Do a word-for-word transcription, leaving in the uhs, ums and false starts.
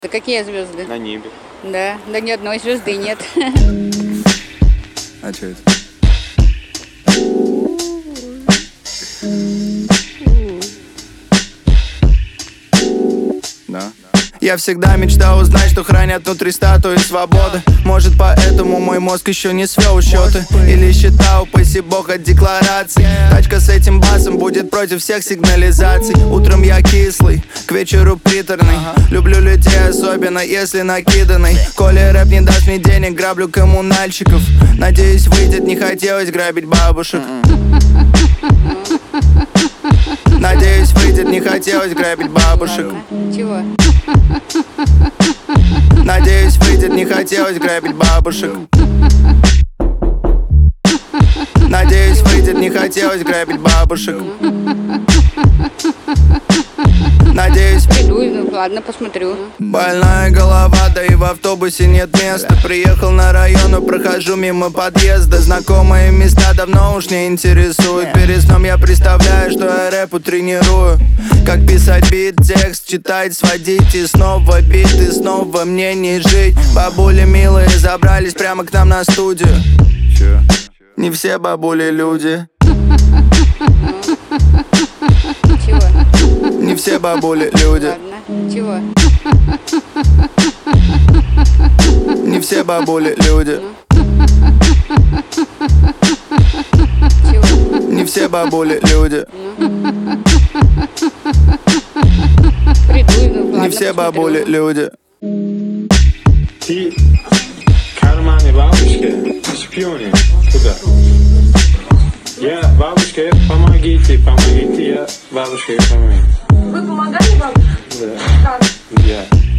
Да какие звезды? На небе. Да, да ни одной звезды нет. А что это? Да. Я всегда мечтал узнать, что хранят внутри статуи свободы. Может, поэтому мой мозг еще не свел счеты. Или считал, паси бог, от деклараций. Тачка с этим басом будет против всех сигнализаций. Утром я кислый, к вечеру приторный. Люблю людей, особенно если накиданный. Коли рэп не даст мне денег, граблю коммунальщиков. Надеюсь, выйдет, не хотелось грабить бабушек. Надеюсь, выйдет, не хотелось грабить бабушек. Чего? Надеюсь, выйдет, не хотелось грабить бабушек. Надеюсь, выйдет, не хотелось грабить бабушек. Надеюсь, Приду, ну ладно, посмотрю. больная голова, да и в автобусе нет места. Приехал на район, но прохожу мимо подъезда. Знакомые места давно уж не интересуют. Перед сном я представляю, что я рэпу тренирую. Как писать бит, текст читать, сводить. И снова бит, и снова мне не жить. Бабули милые забрались прямо к нам на студию. Не все бабули люди. Чего? Не все бабули люди. Ладно, чего? Не все бабули люди. Чего? Не все бабули люди. Приду, ну ладно, Не все бабули посмотрю. люди. Ты карманы бабушки, шпионы. Куда? Я бабушке, помогите, помогите, я бабушке помогу. Вы помогали бабушке? Да. Как? Я.